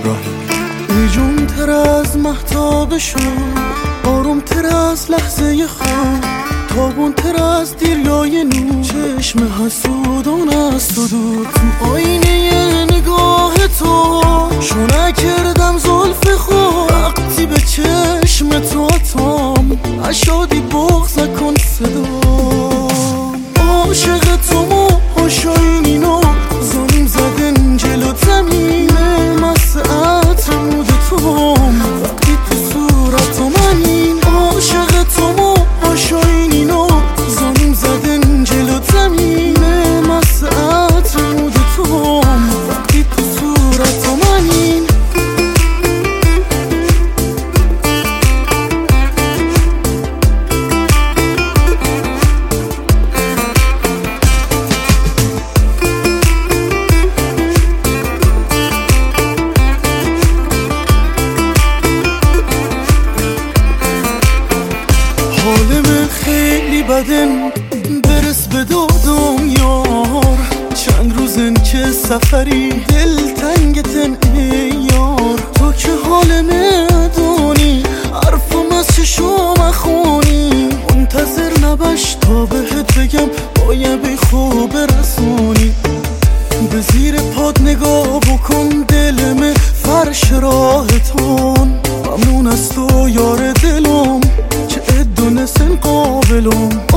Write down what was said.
ای جون تر از مهتاب شد، آروم تر از لحظه خواب، تابون تر از دیریای نور، چشم حسودان از تو دور. تو آینه نگاه تو شو نکردم زلف خود، وقتی به چشم تو آتام اشادی بغض نکن صدام. عاشق تو موهاش آینینو زانیم زدن جلو زمینه، مسعت مود تو وقتی تو صورت منین. عاشق تو موهاش آینینو زانیم زدن جلو زمینه، مسعت مود تو وقتی تو صورت منین. حال من خیلی بدن برس به دادم یار، چند روزن که سفری دل تنگتن ای یار. تو که حال ندونی حرفم از چشم خونی، منتظر نباش تا بهت بگم باید بی خوب رسونی. به زیر پاد نگاه بکن دلم فرش راهتون، ممنون از تو یار دلم که ادونستن قابلم.